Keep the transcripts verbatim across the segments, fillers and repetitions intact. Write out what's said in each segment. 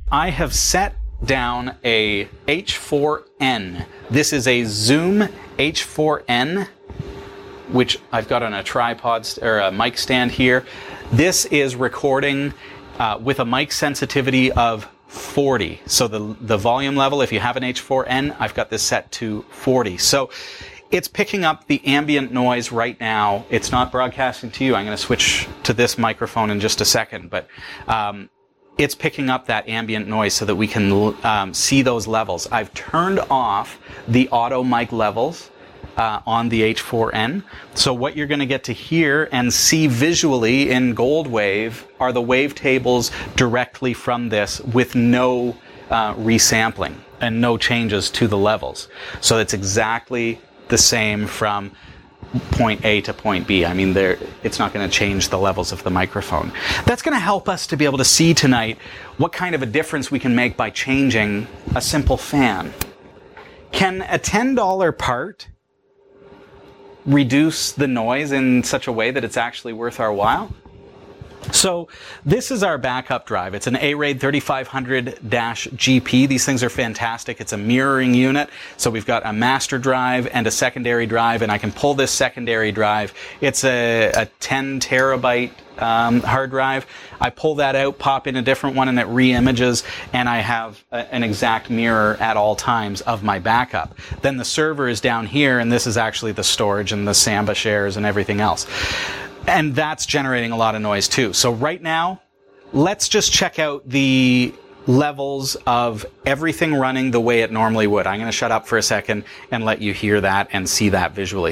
I have set down a H four N. This is a Zoom H four N, which I've got on a tripod st- or a mic stand here. This is recording uh, with a mic sensitivity of forty. So the the volume level, if you have an H four N, I've got this set to forty. So it's picking up the ambient noise right now. It's not broadcasting to you. I'm going to switch to this microphone in just a second, but um, it's picking up that ambient noise so that we can um, see those levels. I've turned off the auto mic levels uh, on the H four N. So what you're going to get to hear and see visually in GoldWave are the wavetables directly from this with no uh, resampling and no changes to the levels. So it's exactly the same from point A to point B. I mean, there, it's not going to change the levels of the microphone. That's going to help us to be able to see tonight what kind of a difference we can make by changing a simple fan. Can a ten dollar part reduce the noise in such a way that it's actually worth our while? So this is our backup drive. It's an A-Raid thirty-five hundred G P. These things are fantastic. It's a mirroring unit. So we've got a master drive and a secondary drive, and I can pull this secondary drive. It's a, a ten terabyte um, hard drive. I pull that out, pop in a different one, and it re-images, and I have a, an exact mirror at all times of my backup. Then the server is down here, and this is actually the storage and the Samba shares and everything else. And that's generating a lot of noise too. So right now, let's just check out the levels of everything running the way it normally would. I'm going to shut up for a second and let you hear that and see that visually.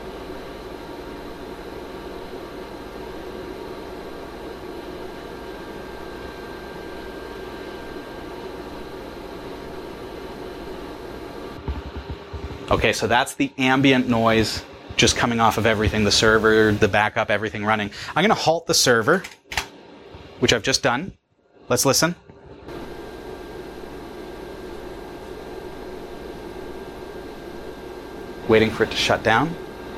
Okay, so that's the ambient noise just coming off of everything, the server, the backup, everything running. I'm going to halt the server, which I've just done. Let's listen. Waiting for it to shut down.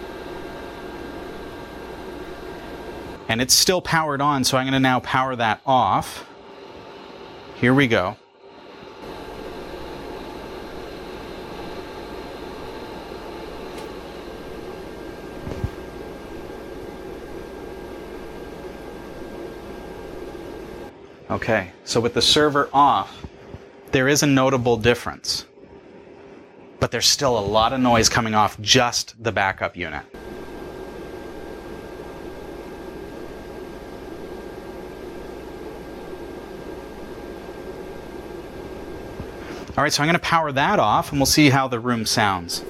And it's still powered on, so I'm going to now power that off. Here we go. Okay, so with the server off, there is a notable difference. But there's still a lot of noise coming off just the backup unit. All right, so I'm going to power that off, and we'll see how the room sounds.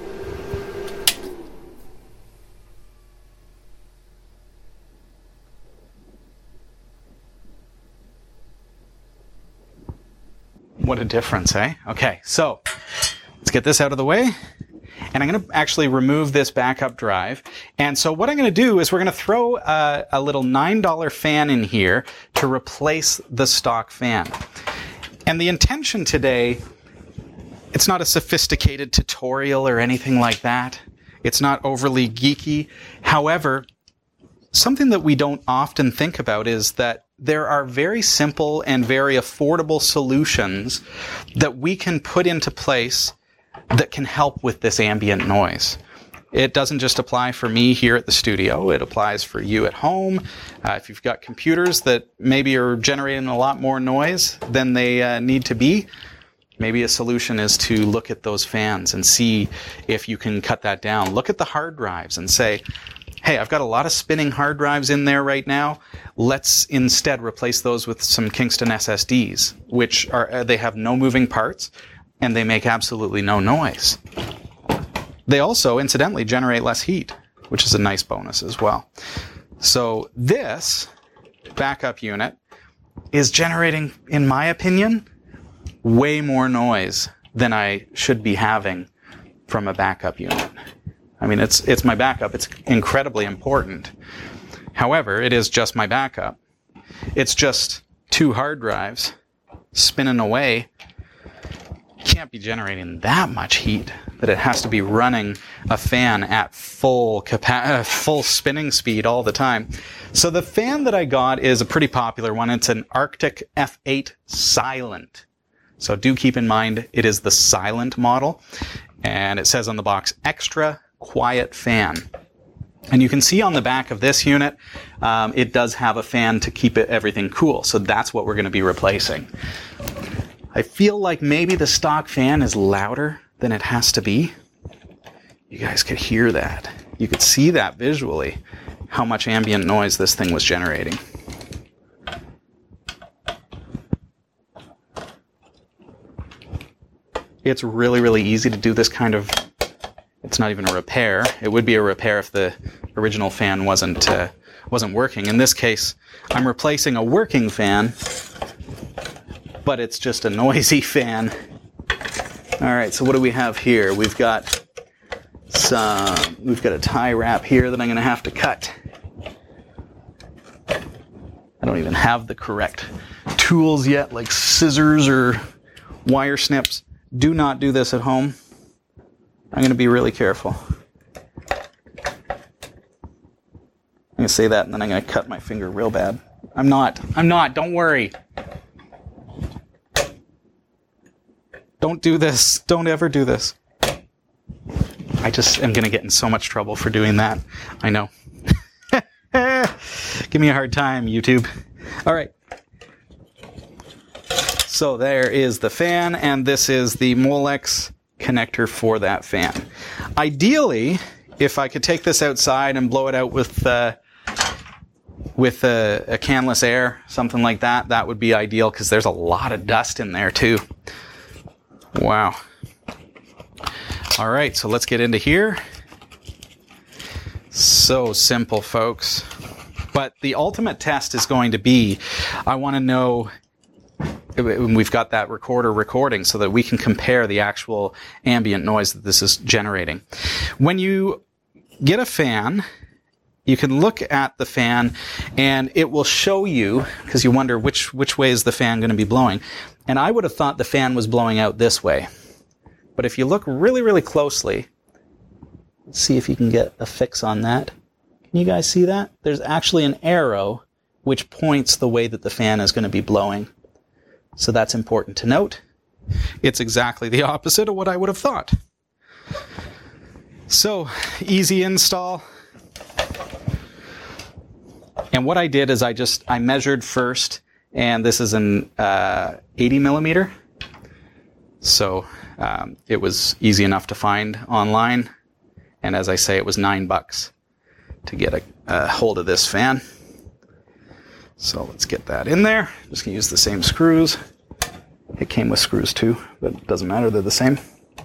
What a difference, eh? Okay, so let's get this out of the way. And I'm going to actually remove this backup drive. And so what I'm going to do is we're going to throw a, a little nine dollar fan in here to replace the stock fan. And the intention today, it's not a sophisticated tutorial or anything like that. It's not overly geeky. However, something that we don't often think about is that there are very simple and very affordable solutions that we can put into place that can help with this ambient noise. It doesn't just apply for me here at the studio. It applies for you at home. Uh, if you've got computers that maybe are generating a lot more noise than they uh, need to be, maybe a solution is to look at those fans and see if you can cut that down. Look at the hard drives and say, hey, I've got a lot of spinning hard drives in there right now. Let's instead replace those with some Kingston S S Ds, which are, they have no moving parts and they make absolutely no noise. They also, incidentally, generate less heat, which is a nice bonus as well. So this backup unit is generating, in my opinion, way more noise than I should be having from a backup unit. I mean, it's it's my backup. It's incredibly important. However, it is just my backup. It's just two hard drives spinning away. Can't be generating that much heat that it has to be running a fan at full capa- uh, full spinning speed all the time. So the fan that I got is a pretty popular one. It's an Arctic F eight Silent. So do keep in mind it is the silent model, and it says on the box, extra quiet fan. And you can see on the back of this unit, um, it does have a fan to keep it, everything cool. So that's what we're going to be replacing. I feel like maybe the stock fan is louder than it has to be. You guys could hear that. You could see that visually, how much ambient noise this thing was generating. It's really, really easy to do this kind of, it's not even a repair. It would be a repair if the original fan wasn't uh, wasn't working. In this case, I'm replacing a working fan, but it's just a noisy fan. All right, so what do we have here? We've got some, we've got a tie wrap here that I'm going to have to cut. I don't even have the correct tools yet, like scissors or wire snips. Do not do this at home. I'm going to be really careful. I'm going to say that and then I'm going to cut my finger real bad. I'm not. I'm not. Don't worry. Don't do this. Don't ever do this. I just am going to get in so much trouble for doing that. I know. Give me a hard time, YouTube. All right. So there is the fan, and this is the Molex connector for that fan. Ideally, if I could take this outside and blow it out with uh, with a, a canless air, something like that, that would be ideal because there's a lot of dust in there too. Wow. All right, so let's get into here. So simple, folks. But the ultimate test is going to be, I want to know, we've got that recorder recording so that we can compare the actual ambient noise that this is generating. When you get a fan, you can look at the fan and it will show you, because you wonder which, which way is the fan going to be blowing. And I would have thought the fan was blowing out this way. But if you look really, really closely, let's see if you can get a fix on that. Can you guys see that? There's actually an arrow which points the way that the fan is going to be blowing. So that's important to note. It's exactly the opposite of what I would have thought. So, easy install. And what I did is I just, I measured first, and this is an uh, eighty millimeter. So, um, it was easy enough to find online. And as I say, it was nine bucks to get a, a hold of this fan. So let's get that in there. Just gonna use the same screws. It came with screws too, but it doesn't matter, they're the same.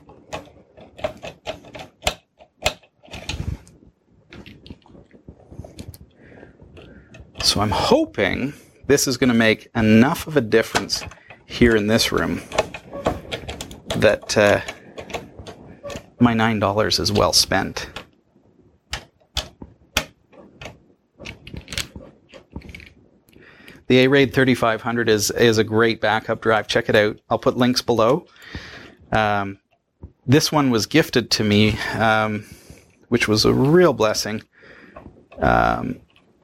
So I'm hoping this is gonna make enough of a difference here in this room that uh, my nine dollars is well spent. The A-Raid thirty-five hundred is is a great backup drive. Check it out. I'll put links below. Um, this one was gifted to me, um, which was a real blessing, um,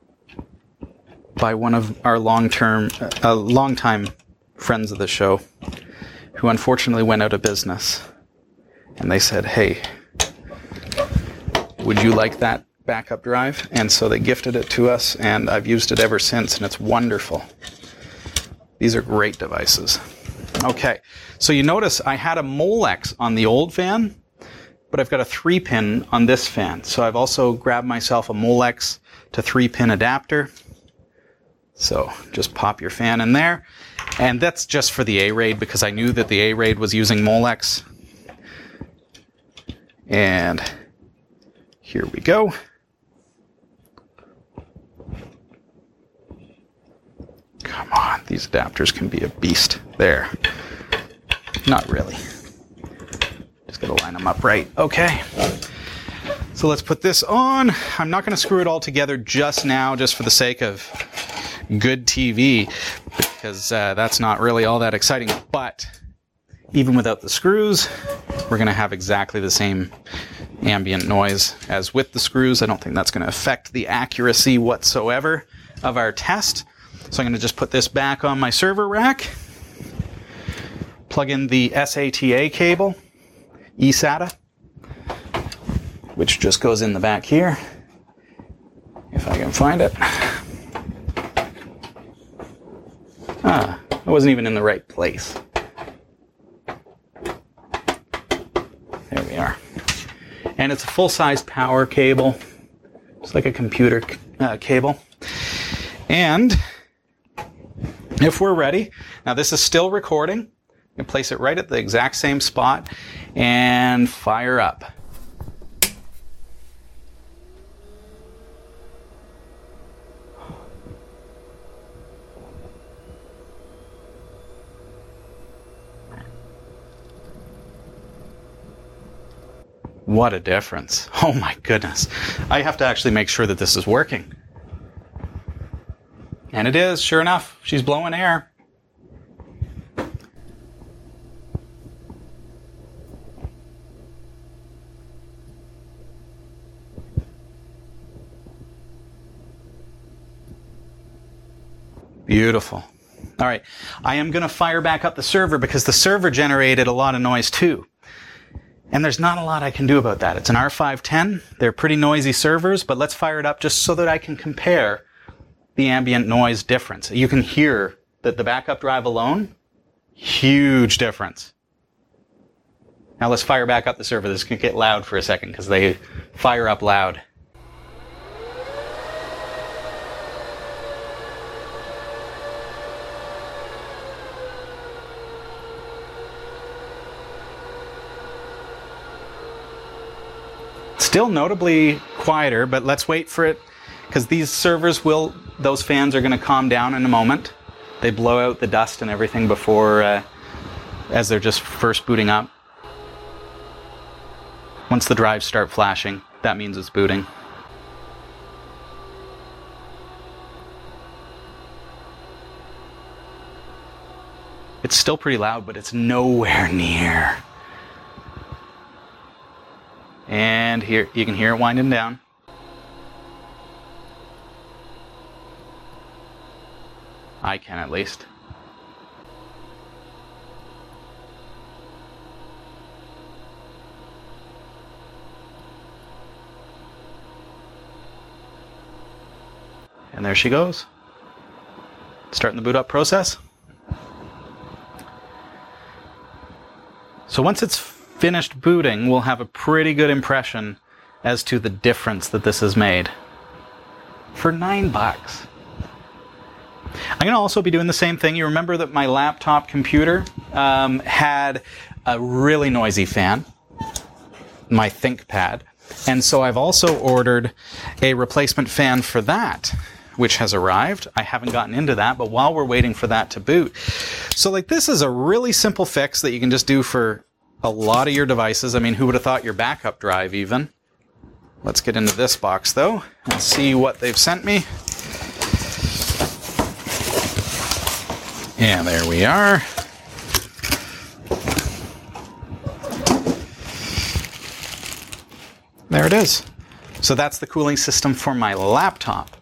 by one of our long-term, uh, long-time friends of the show, who unfortunately went out of business. And they said, "Hey, would you like that backup drive?" And so they gifted it to us, and I've used it ever since, and it's wonderful. These are great devices. Okay, so you notice I had a Molex on the old fan, but I've got a three pin on this fan. So I've also grabbed myself a Molex to three pin adapter. So just pop your fan in there. And that's just for the A-Raid, because I knew that the A-Raid was using Molex. And here we go. Come on, these adapters can be a beast. There. Not really. Just gotta line them up right. Okay. So let's put this on. I'm not gonna screw it all together just now, just for the sake of good T V, because uh, that's not really all that exciting. But even without the screws, we're gonna have exactly the same ambient noise as with the screws. I don't think that's gonna affect the accuracy whatsoever of our test. So I'm going to just put this back on my server rack. plug in the S A T A cable, E SATA, which just goes in the back here, if I can find it. Ah, it wasn't even in the right place. There we are. And it's a full-size power cable. It's like a computer uh, cable. And if we're ready, now this is still recording. You can place it right at the exact same spot and fire up. What a difference. Oh my goodness. I have to actually make sure that this is working. And it is, sure enough. She's blowing air. Beautiful. All right. I am going to fire back up the server because the server generated a lot of noise too. And there's not a lot I can do about that. It's an R five ten. They're pretty noisy servers, but let's fire it up just so that I can compare the ambient noise difference. You can hear that the backup drive alone, huge difference. Now let's fire back up the server. This can get loud for a second because they fire up loud. Still notably quieter, but let's wait for it because these servers will, those fans are going to calm down in a moment. They blow out the dust and everything before, uh, as they're just first booting up. Once the drives start flashing, that means it's booting. It's still pretty loud, but it's nowhere near. And here, you can hear it winding down. I can at least. And there she goes. Starting the boot up process. So once it's finished booting, we'll have a pretty good impression as to the difference that this has made. For nine bucks. I'm going to also be doing the same thing. You remember that my laptop computer um, had a really noisy fan, my ThinkPad, and so I've also ordered a replacement fan for that, which has arrived. I haven't gotten into that, but while we're waiting for that to boot. So like this is a really simple fix that you can just do for a lot of your devices. I mean, who would have thought your backup drive even? Let's get into this box though and see what they've sent me. Yeah, there we are. There it is. So that's the cooling system for my laptop.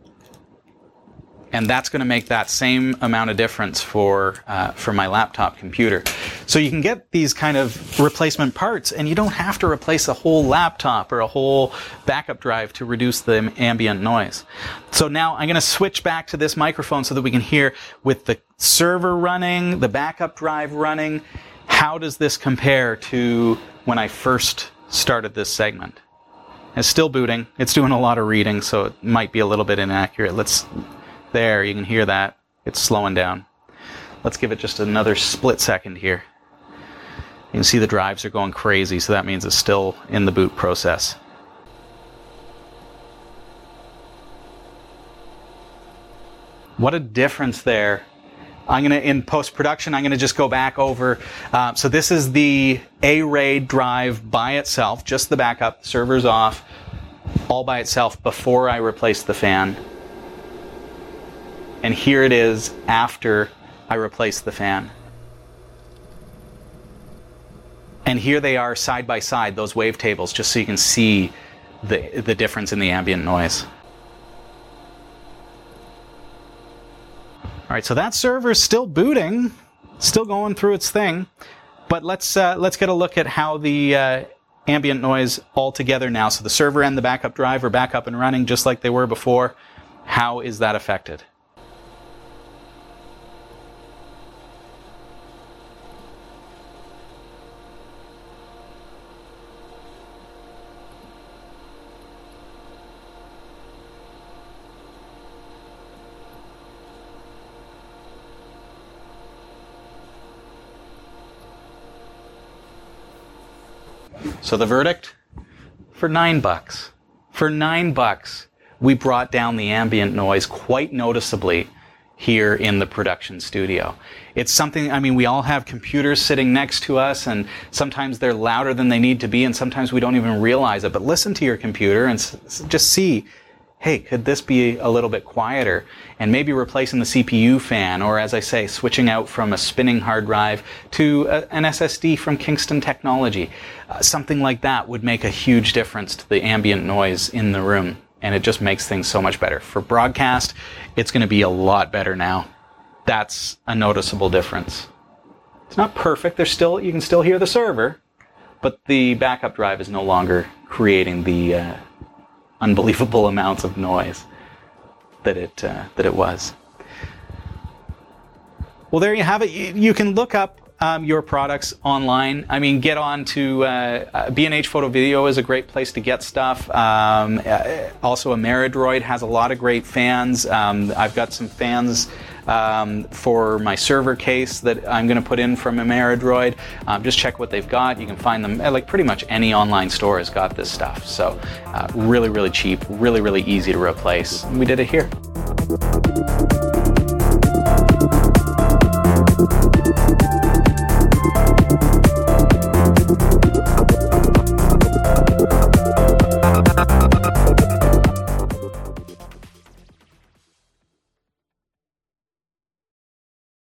And that's going to make that same amount of difference for uh, for my laptop computer. So you can get these kind of replacement parts, and you don't have to replace a whole laptop or a whole backup drive to reduce the ambient noise. So now I'm going to switch back to this microphone so that we can hear with the server running, the backup drive running, how does this compare to when I first started this segment? It's still booting. It's doing a lot of reading, so it might be a little bit inaccurate. Let's... There, you can hear that. It's slowing down. Let's give it just another split second here. You can see the drives are going crazy, so that means it's still in the boot process. What a difference there. I'm going to, in post-production, I'm going to just go back over. Uh, so this is the A-RAID drive by itself, just the backup, server's off, all by itself before I replace the fan. And here it is after I replace the fan. And here they are side by side, those wavetables, just so you can see the, the difference in the ambient noise. All right, so that server is still booting. still going through its thing. But let's uh, let's get a look at how the uh, ambient noise all together now. So the server and the backup drive are back up and running just like they were before. How is that affected? So the verdict? For nine bucks. For nine bucks, we brought down the ambient noise quite noticeably here in the production studio. It's something, I mean, we all have computers sitting next to us, and sometimes they're louder than they need to be, and sometimes we don't even realize it. But listen to your computer and s- just see, hey, could this be a little bit quieter? And maybe replacing the C P U fan, or as I say, switching out from a spinning hard drive to a, an S S D from Kingston Technology. Uh, something like that would make a huge difference to the ambient noise in the room. And it just makes things so much better. For broadcast, it's going to be a lot better now. That's a noticeable difference. It's not perfect. There's still, you can still hear the server, but the backup drive is no longer creating the uh, unbelievable amounts of noise that it uh, that it was. Well, there you have it. You, you can look up um, your products online. I mean, get on to uh, B and H Photo Video is a great place to get stuff. Um, uh, also, Ameridroid has a lot of great fans. Um, I've got some fans um, for my server case that I'm going to put in from Ameridroid. Um, just check what they've got. You can find them at like pretty much any online store has got this stuff. So uh, really, really cheap, really, really easy to replace. And we did it here.